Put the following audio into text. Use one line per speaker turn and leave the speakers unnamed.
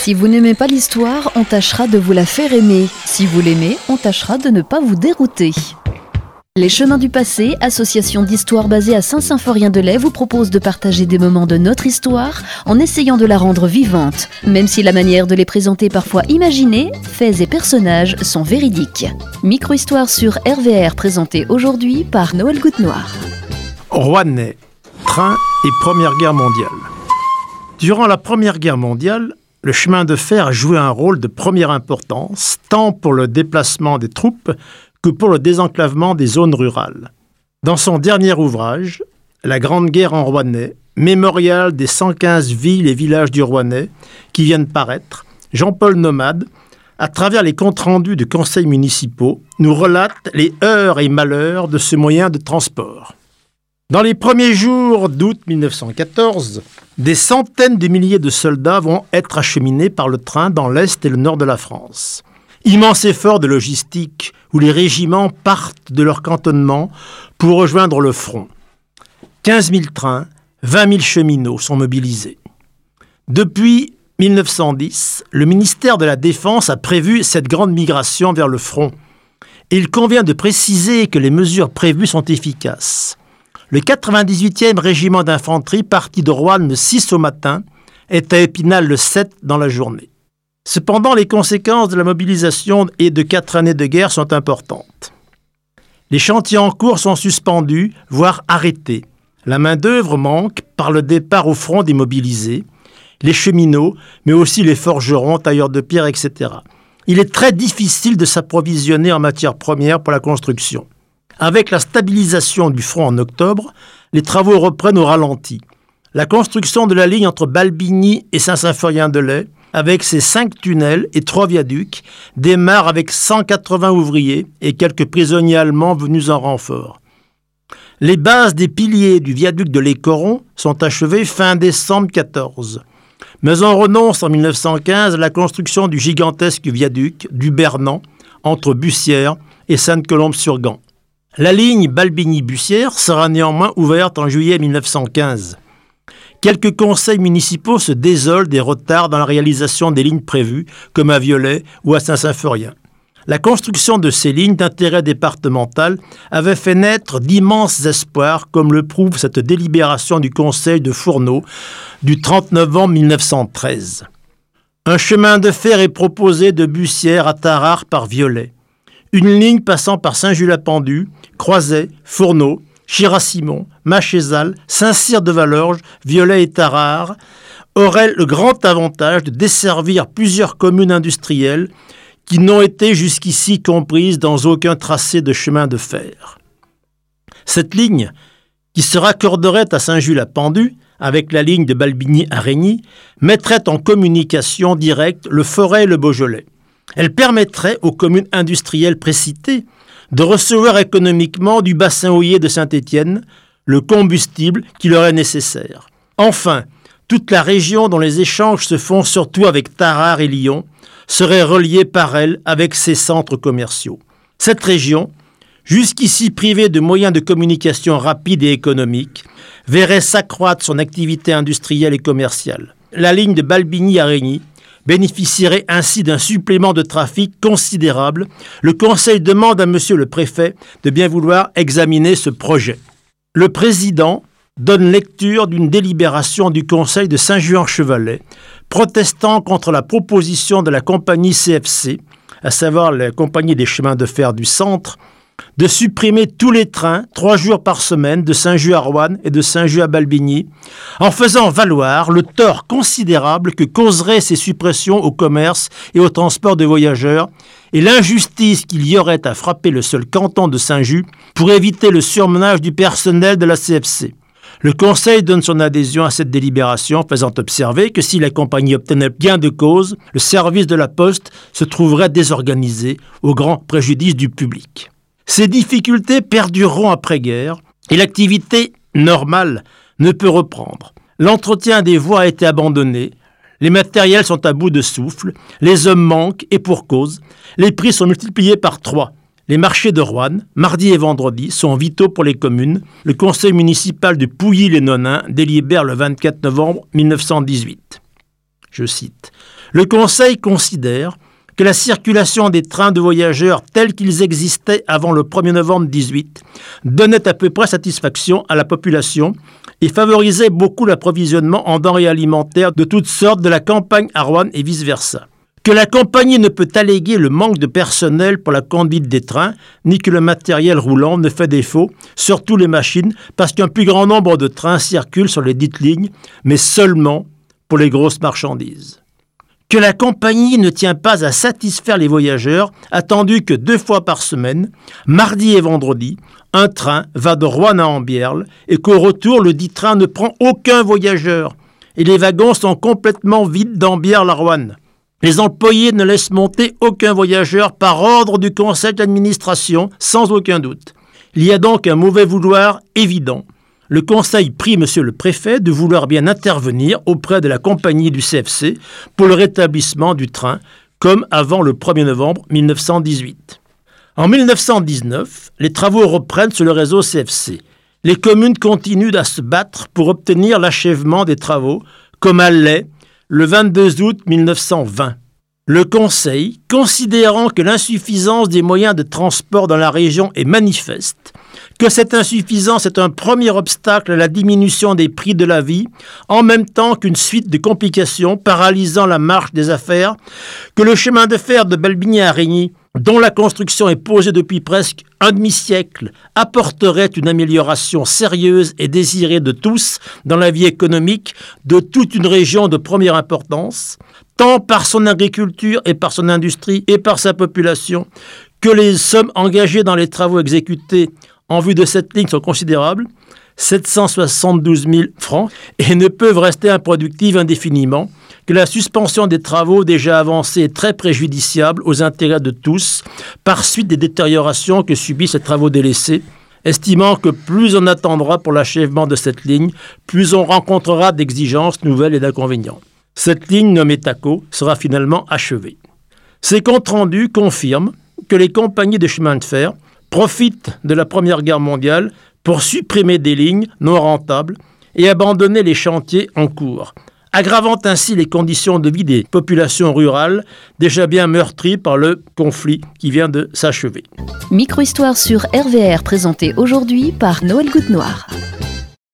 Si vous n'aimez pas l'histoire, on tâchera de vous la faire aimer. Si vous l'aimez, on tâchera de ne pas vous dérouter. Les Chemins du Passé, association d'histoire basée à Saint-Symphorien-de-Lay, vous propose de partager des moments de notre histoire en essayant de la rendre vivante, même si la manière de les présenter parfois imaginée, faits et personnages sont véridiques. Micro-histoire sur RVR présentée aujourd'hui par Noël Goutte-Noir.
Rouennais, train et Première Guerre mondiale. Durant la Première Guerre mondiale, le chemin de fer a joué un rôle de première importance, tant pour le déplacement des troupes que pour le désenclavement des zones rurales. Dans son dernier ouvrage, La Grande Guerre en Rouennais, mémorial des 115 villes et villages du Rouennais qui viennent paraître, Jean-Paul Nomade, à travers les comptes rendus de conseils municipaux, nous relate les heures et malheurs de ce moyen de transport. Dans les premiers jours d'août 1914, des centaines de milliers de soldats vont être acheminés par le train dans l'est et le nord de la France. Immense effort de logistique où les régiments partent de leur cantonnement pour rejoindre le front. 15 000 trains, 20 000 cheminots sont mobilisés. Depuis 1910, le ministère de la Défense a prévu cette grande migration vers le front. Et il convient de préciser que les mesures prévues sont efficaces. Le 98e régiment d'infanterie, parti de Roanne le 6 au matin, est à Épinal le 7 dans la journée. Cependant, les conséquences de la mobilisation et de 4 années de guerre sont importantes. Les chantiers en cours sont suspendus, voire arrêtés. La main-d'œuvre manque par le départ au front des mobilisés, les cheminots, mais aussi les forgerons, tailleurs de pierre, etc. Il est très difficile de s'approvisionner en matières premières pour la construction. Avec la stabilisation du front en octobre, les travaux reprennent au ralenti. La construction de la ligne entre Balbigny et Saint-Symphorien-de-Lay, avec ses 5 tunnels et 3 viaducs, démarre avec 180 ouvriers et quelques prisonniers allemands venus en renfort. Les bases des piliers du viaduc de l'Écoron sont achevées fin décembre 14. Mais on renonce en 1915 à la construction du gigantesque viaduc du Bernan entre Bussière et Sainte-Colombe-sur-Gand. La ligne Balbigny-Bussière sera néanmoins ouverte en juillet 1915. Quelques conseils municipaux se désolent des retards dans la réalisation des lignes prévues, comme à Viollet ou à Saint-Symphorien. La construction de ces lignes d'intérêt départemental avait fait naître d'immenses espoirs, comme le prouve cette délibération du Conseil de Fourneau du 30 novembre 1913. Un chemin de fer est proposé de Bussière à Tarare par Viollet. Une ligne passant par Saint-Just-la-Pendue, Croiset, Fourneau, Chirac-Simon, Machézal, Saint-Cyr-de-Valorges, Viollet et Tarare aurait le grand avantage de desservir plusieurs communes industrielles qui n'ont été jusqu'ici comprises dans aucun tracé de chemin de fer. Cette ligne, qui se raccorderait à Saint-Just-la-Pendue, avec la ligne de Balbigny à Régny, mettrait en communication directe le Forez et le Beaujolais. Elle permettrait aux communes industrielles précitées de recevoir économiquement du bassin houiller de Saint-Étienne le combustible qui leur est nécessaire. Enfin, toute la région dont les échanges se font surtout avec Tarare et Lyon serait reliée par elle avec ses centres commerciaux. Cette région, jusqu'ici privée de moyens de communication rapides et économiques, verrait s'accroître son activité industrielle et commerciale. La ligne de Balbigny à Régny bénéficierait ainsi d'un supplément de trafic considérable. Le Conseil demande à Monsieur le Préfet de bien vouloir examiner ce projet. Le Président donne lecture d'une délibération du Conseil de Saint-Just-en-Chevalet protestant contre la proposition de la compagnie CFC, à savoir la compagnie des chemins de fer du centre, de supprimer tous les trains 3 jours par semaine de Saint-Just à Roanne et de Saint-Just à Balbigny, en faisant valoir le tort considérable que causeraient ces suppressions au commerce et au transport de voyageurs et l'injustice qu'il y aurait à frapper le seul canton de Saint-Just pour éviter le surmenage du personnel de la CFC. Le Conseil donne son adhésion à cette délibération, faisant observer que si la compagnie obtenait gain de cause, le service de la Poste se trouverait désorganisé au grand préjudice du public. Ces difficultés perdureront après-guerre et l'activité normale ne peut reprendre. L'entretien des voies a été abandonné, les matériels sont à bout de souffle, les hommes manquent et pour cause, les prix sont multipliés par 3. Les marchés de Roanne, mardi et vendredi, sont vitaux pour les communes. Le conseil municipal de Pouilly-les-Nonains délibère le 24 novembre 1918. Je cite. Le Conseil considère que la circulation des trains de voyageurs tels qu'ils existaient avant le 1er novembre 18 donnait à peu près satisfaction à la population et favorisait beaucoup l'approvisionnement en denrées alimentaires de toutes sortes de la campagne à Roanne et vice-versa. Que la compagnie ne peut alléguer le manque de personnel pour la conduite des trains, ni que le matériel roulant ne fait défaut, surtout les machines, parce qu'un plus grand nombre de trains circulent sur les dites lignes, mais seulement pour les grosses marchandises. Que la compagnie ne tient pas à satisfaire les voyageurs, attendu que 2 fois par semaine, mardi et vendredi, un train va de Roanne à Ambierle et qu'au retour, le dit train ne prend aucun voyageur et les wagons sont complètement vides d'Ambierle à Roanne. Les employés ne laissent monter aucun voyageur par ordre du conseil d'administration, sans aucun doute. Il y a donc un mauvais vouloir évident. Le conseil prie monsieur le préfet de vouloir bien intervenir auprès de la compagnie du CFC pour le rétablissement du train, comme avant le 1er novembre 1918. En 1919, les travaux reprennent sur le réseau CFC. Les communes continuent à se battre pour obtenir l'achèvement des travaux, comme à Lay, le 22 août 1920. Le Conseil, considérant que l'insuffisance des moyens de transport dans la région est manifeste, que cette insuffisance est un premier obstacle à la diminution des prix de la vie, en même temps qu'une suite de complications paralysant la marche des affaires, que le chemin de fer de Belbigny à Régny, dont la construction est posée depuis presque un demi-siècle, apporterait une amélioration sérieuse et désirée de tous dans la vie économique de toute une région de première importance, tant par son agriculture et par son industrie et par sa population, que les sommes engagées dans les travaux exécutés en vue de cette ligne sont considérables, 772 000 francs, et ne peuvent rester improductives indéfiniment, que la suspension des travaux déjà avancés est très préjudiciable aux intérêts de tous, par suite des détériorations que subissent ces travaux délaissés, estimant que plus on attendra pour l'achèvement de cette ligne, plus on rencontrera d'exigences nouvelles et d'inconvénients. Cette ligne nommée TACO sera finalement achevée. Ces comptes rendus confirment que les compagnies de chemin de fer profitent de la Première Guerre mondiale pour supprimer des lignes non rentables et abandonner les chantiers en cours, aggravant ainsi les conditions de vie des populations rurales déjà bien meurtries par le conflit qui vient de s'achever.
Micro-histoire sur RVR présentée aujourd'hui par Noël Goutte-Noir.